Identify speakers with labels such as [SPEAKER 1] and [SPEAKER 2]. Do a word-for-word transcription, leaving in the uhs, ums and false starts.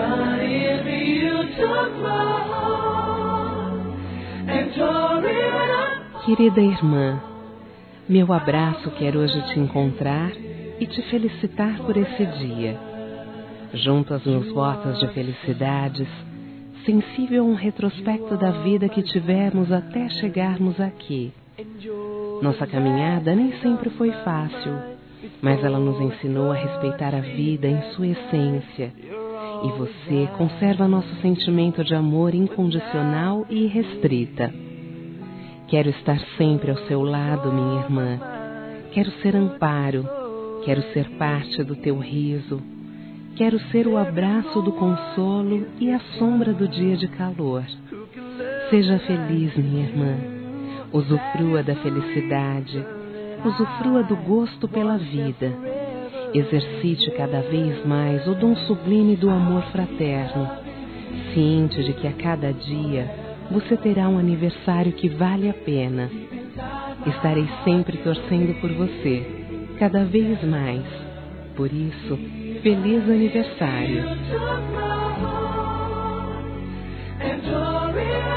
[SPEAKER 1] Querida irmã, meu abraço quer hoje te encontrar e te felicitar por esse dia. Junto às meus votos de felicidades, sensível a um retrospecto da vida que tivemos até chegarmos aqui. Nossa caminhada nem sempre foi fácil, mas ela nos ensinou a respeitar a vida em sua essência. E você conserva nosso sentimento de amor incondicional e irrestrita. Quero estar sempre ao seu lado, minha irmã. Quero ser amparo, quero ser parte do teu riso. Quero ser o abraço do consolo e a sombra do dia de calor. Seja feliz, minha irmã. Usufrua da felicidade. Usufrua do gosto pela vida. Exercite cada vez mais o dom sublime do amor fraterno, ciente de que a cada dia você terá um aniversário que vale a pena. Estarei sempre torcendo por você, cada vez mais. Por isso, feliz aniversário!